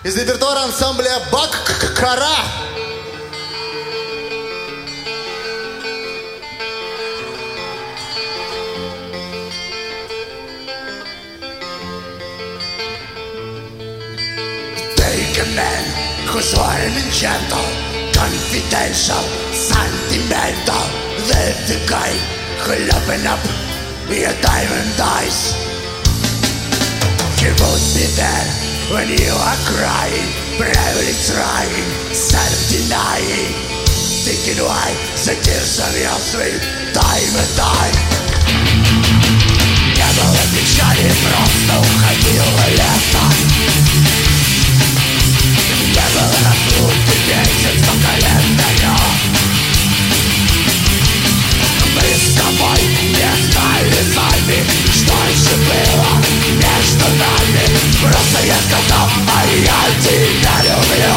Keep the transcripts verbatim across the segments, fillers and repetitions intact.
Из репертуара ансамбля Баккара. Take a man who's warm and gentle, confidential, sentimental. That's the guy who'll open up your diamond eyes. He won't be there when you are crying, bravely trying, self-denying, thinking why the tears of your sweet diamond eye. Не было печали, просто уходило лето. Не было разлуки, месяц по календарю. Мы с тобой не знали сами, что еще было между нами. Просто я сказал, а я тебя люблю.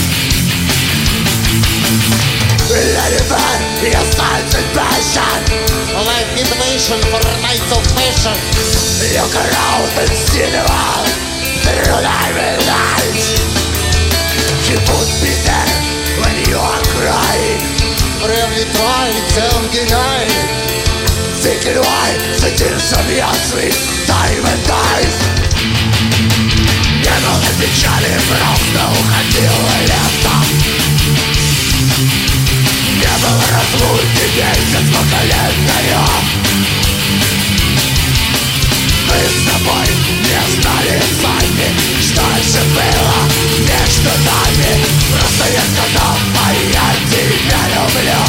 Let it burn, your signs and passion. Life innovation for nights of passion. Look around and see the world through diamond light. He won't be there when you are crying, Bravely trying, self-denying, thinking why the tears of your sweet diamond eyes. Не было печали, просто уходило лето. Не было разлуки, месяц по календарю. Мы с тобой не знали сами, что же было между нами. Просто я сказал, а я тебя люблю.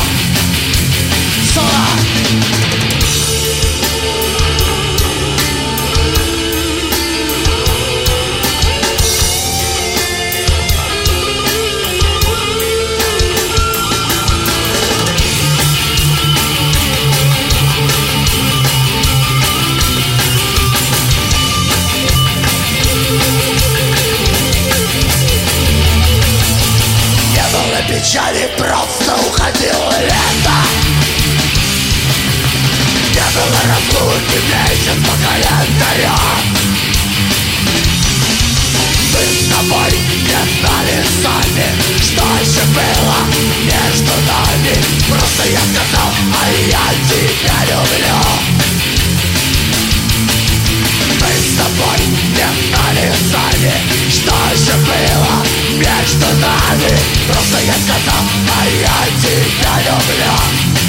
Соло! Печали, просто уходило лето. Не было разлуки, месяц по календарю. Мы с тобой не знали сами, что же было между нами. Просто я сказал, а я тебя люблю. Мы с тобой не знали сами, что же было между нами. Просто я сказал, а я тебя люблю.